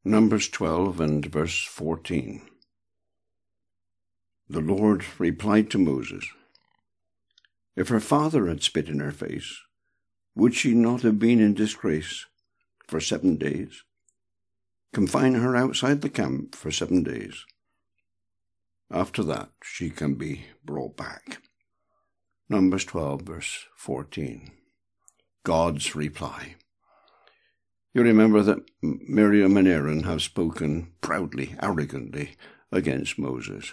Numbers 12 and verse 14. The Lord replied to Moses, "If her father had spit in her face, would she not have been in disgrace for 7 days? Confine her outside the camp for 7 days. After that, she can be brought back." Numbers 12, verse 14. God's reply. You remember that Miriam and Aaron have spoken proudly, arrogantly against Moses.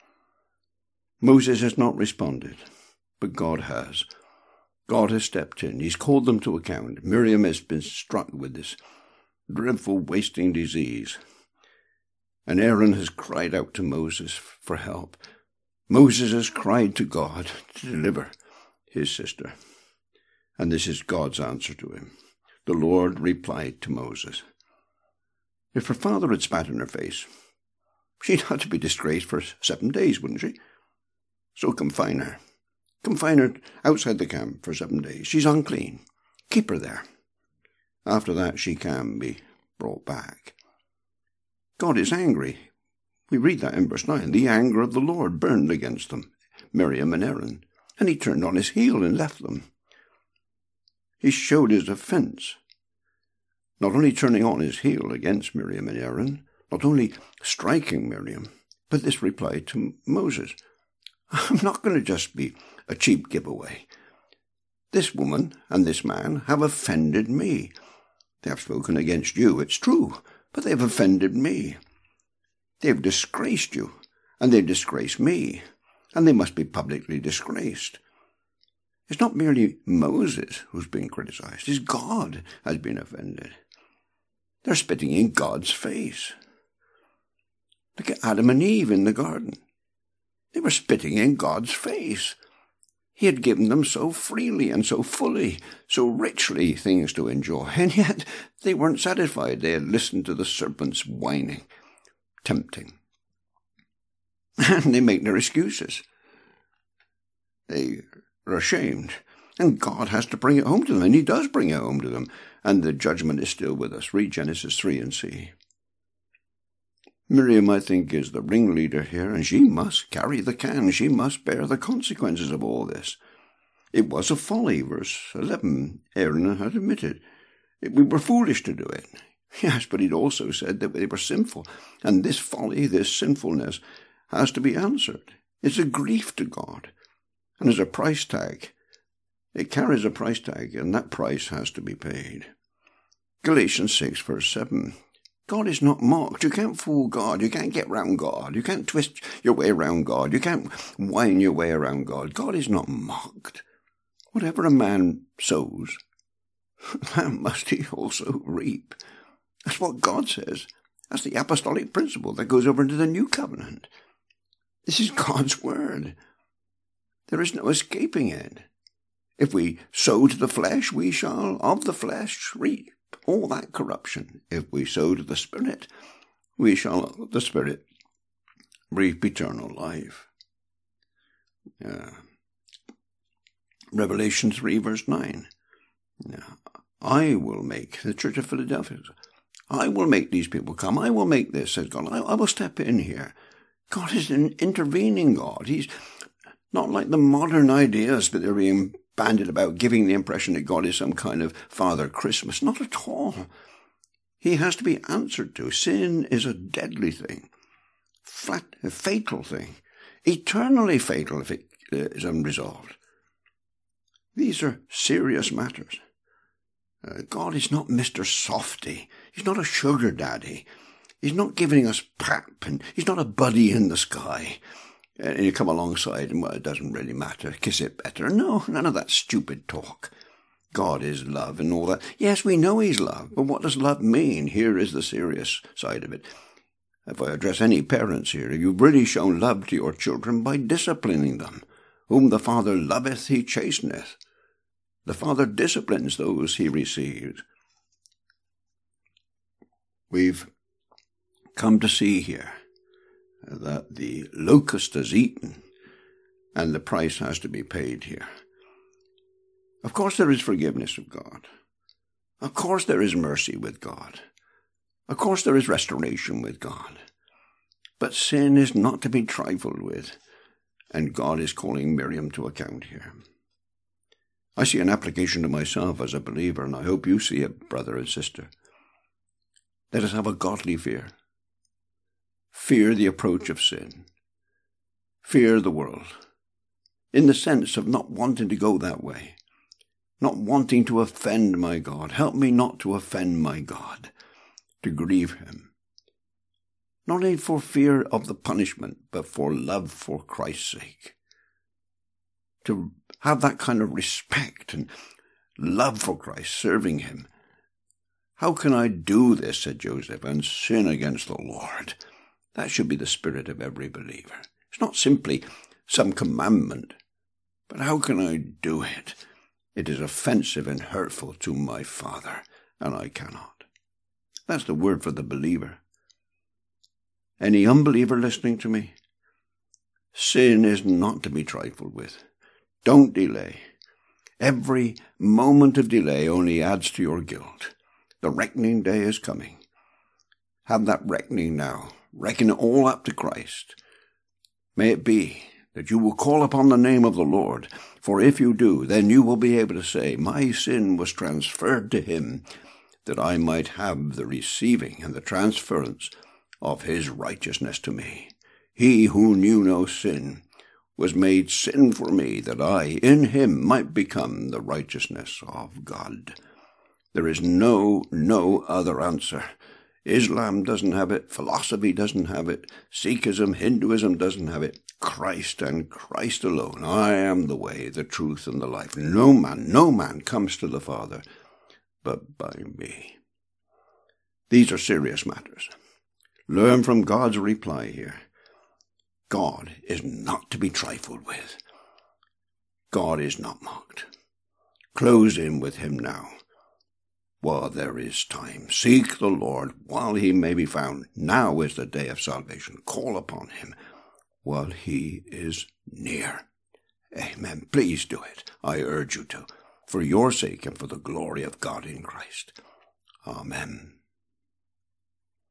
Moses has not responded, but God has. God has stepped in. He's called them to account. Miriam has been struck with this dreadful wasting disease. And Aaron has cried out to Moses for help. Moses has cried to God to deliver his sister. And this is God's answer to him. The Lord replied to Moses, "If her father had spat in her face, she'd have to be disgraced for 7 days, wouldn't she? So confine her. Confine her outside the camp for 7 days. She's unclean. Keep her there. After that, she can be brought back." God is angry. We read that in verse 9. The anger of the Lord burned against them, Miriam and Aaron, and he turned on his heel and left them. He showed his offense, not only turning on his heel against Miriam and Aaron, not only striking Miriam, but this reply to Moses. I'm not going to just be a cheap giveaway. This woman and this man have offended me. They have spoken against you, it's true, but they've offended me. They've disgraced you, and they've disgraced me, and they must be publicly disgraced. It's not merely Moses who's been criticized. It's God has been offended. They're spitting in God's face. Look at Adam and Eve in the garden. They were spitting in God's face. He had given them so freely and so fully, so richly things to enjoy, and yet they weren't satisfied. They had listened to the serpent's whining, tempting. And they make their excuses. They are ashamed, and God has to bring it home to them, and he does bring it home to them, and the judgment is still with us. Read Genesis 3 and see. Miriam, I think, is the ringleader here, and she must carry the can. She must bear the consequences of all this. It was a folly, verse 11. Aaron had admitted. We were foolish to do it. Yes, but he'd also said that they were sinful, and this folly, this sinfulness, has to be answered. It's a grief to God. And there's a price tag. It carries a price tag, and that price has to be paid. Galatians 6, verse 7. God is not mocked. You can't fool God. You can't get round God. You can't twist your way around God. You can't whine your way around God. God is not mocked. Whatever a man sows, that must he also reap. That's what God says. That's the apostolic principle that goes over into the new covenant. This is God's word. There is no escaping it. If we sow to the flesh, we shall of the flesh reap all that corruption. If we sow to the Spirit, we shall of the Spirit reap eternal life. Revelation 3, verse 9. I will make the Church of Philadelphia. I will make these people come. I will make this, says God. I will step in here. God is an intervening God. He's not like the modern ideas that are being bandied about, giving the impression that God is some kind of Father Christmas. Not at all. He has to be answered to. Sin is a deadly thing, a fatal thing, eternally fatal if it is unresolved. These are serious matters. God is not Mr. Softy. He's not a sugar daddy. He's not giving us pap, and he's not a buddy in the sky. And you come alongside and, well, it doesn't really matter. Kiss it better. No, none of that stupid talk. God is love and all that. Yes, we know he's love, but what does love mean? Here is the serious side of it. If I address any parents here, you've really shown love to your children by disciplining them. Whom the Father loveth, he chasteneth. The Father disciplines those he receives. We've come to see here that the locust is eaten, and the price has to be paid here. Of course there is forgiveness of God. Of course there is mercy with God. Of course there is restoration with God, but sin is not to be trifled with, and God is calling Miriam to account here. I see an application to myself as a believer, and I hope you see it, brother and sister. Let us have a godly fear. Fear the approach of sin. Fear the world, in the sense of not wanting to go that way, not wanting to offend my God. Help me not to offend my God, to grieve him. Not only for fear of the punishment, but for love for Christ's sake. To have that kind of respect and love for Christ, serving him. How can I do this, said Joseph, and sin against the Lord? That should be the spirit of every believer. It's not simply some commandment, but how can I do it? It is offensive and hurtful to my Father, and I cannot. That's the word for the believer. Any unbeliever listening to me? Sin is not to be trifled with. Don't delay. Every moment of delay only adds to your guilt. The reckoning day is coming. Have that reckoning now. Reckon it all up to Christ. May it be that you will call upon the name of the Lord, for if you do, then you will be able to say, my sin was transferred to him, that I might have the receiving and the transference of his righteousness to me. He who knew no sin was made sin for me, that I in him might become the righteousness of God. There is no other answer. Islam doesn't have it. Philosophy doesn't have it. Sikhism, Hinduism doesn't have it. Christ and Christ alone. I am the way, the truth, and the life. No man comes to the Father but by me. These are serious matters. Learn from God's reply here. God is not to be trifled with. God is not mocked. Close in with him now, while there is time. Seek the Lord while he may be found. Now is the day of salvation. Call upon him while he is near. Amen. Please do it. I urge you to, for your sake and for the glory of God in Christ. Amen.